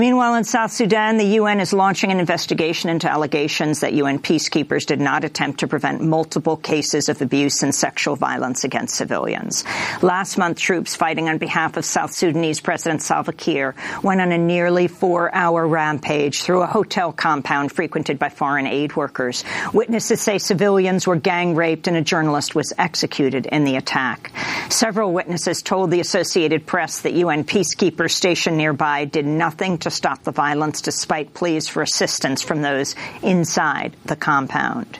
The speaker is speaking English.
Meanwhile, in South Sudan, the UN is launching an investigation into allegations that UN peacekeepers did not attempt to prevent multiple cases of abuse and sexual violence against civilians. Last month, troops fighting on behalf of South Sudanese President Salva Kiir went on a nearly 4-hour rampage through a hotel compound frequented by foreign aid workers. Witnesses say civilians were gang raped and a journalist was executed in the attack. Several witnesses told the Associated Press that UN peacekeepers stationed nearby did nothing to stop the violence despite pleas for assistance from those inside the compound.